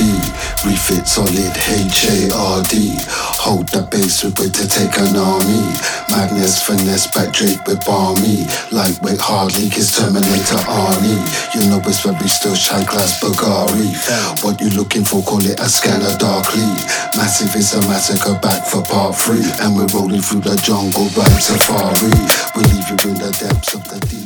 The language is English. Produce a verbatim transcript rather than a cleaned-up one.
refit solid H A R D. Hold the bass with it to take an army. Madness, finesse, back Drake with Barmy. Lightweight, hard leak is Terminator Arnie. You know it's very still shy glass Bulgari. What you looking for, call it a scanner darkly. Massive is a massacre, back for part three. And we're rolling through the jungle, right safari. We leave you in the depths of the deep.